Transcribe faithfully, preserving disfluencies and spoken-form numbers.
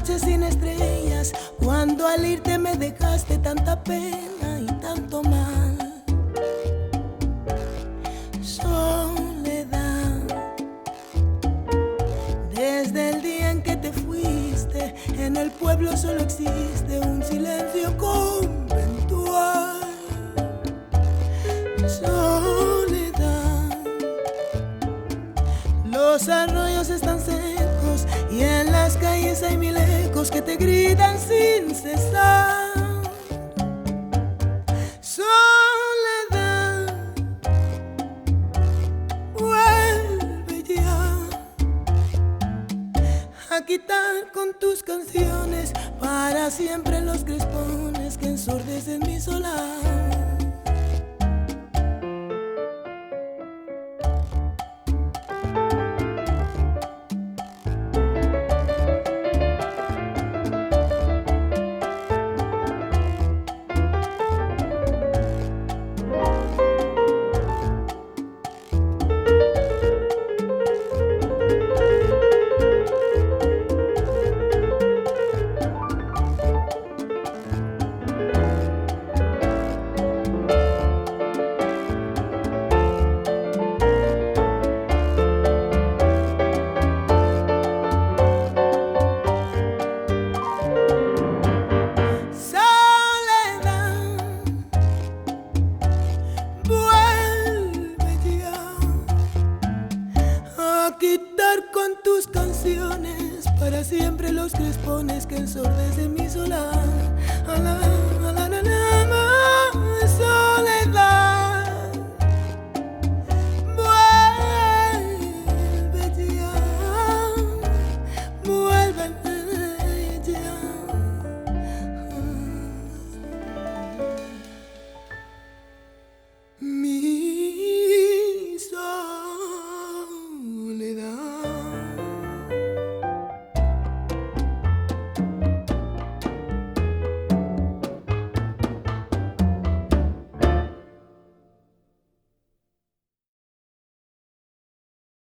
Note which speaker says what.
Speaker 1: noche sin estrellas, cuando al irte me dejaste tanta pena y tanto mal. Soledad, desde el día en que te fuiste, en el pueblo solo existe un silencio conventual. Soledad, los arroyos están secos y en las calles hay mil ecos que te gritan sin cesar. Soledad, vuelve ya a quitar con tus canciones para siempre los crespones que ensordecen mi solar. Quitar con tus canciones para siempre los crespones que ensordecen mi soledad.